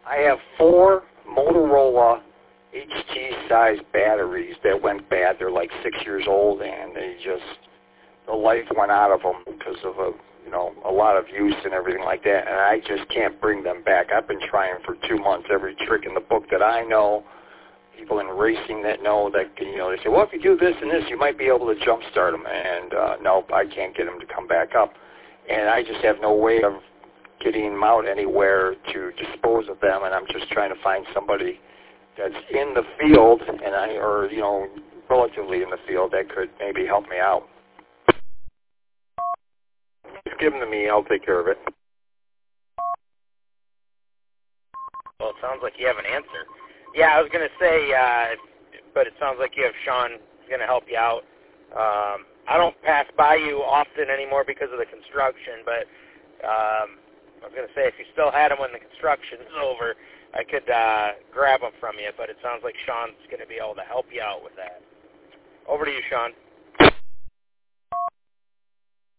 I have 4 Motorola HT-size batteries that went bad. They're like 6 years old, and the life went out of them because of a lot of use and everything like that, and I just can't bring them back. I've been trying for 2 months every trick in the book that I know. People in racing that know that, they say, well, if you do this and this, you might be able to jumpstart them. And nope, I can't get them to come back up. And I just have no way of getting them out anywhere to dispose of them, and I'm just trying to find somebody that's in the field, or relatively in the field, that could maybe help me out. Just give them to me. I'll take care of it. Well, it sounds like you have an answer. Yeah, I was going to say, but it sounds like you have Sean going to help you out. I don't pass by you often anymore because of the construction, but I was going to say, if you still had them when the construction is over, I could grab them from you, but it sounds like Sean's going to be able to help you out with that. Over to you, Sean.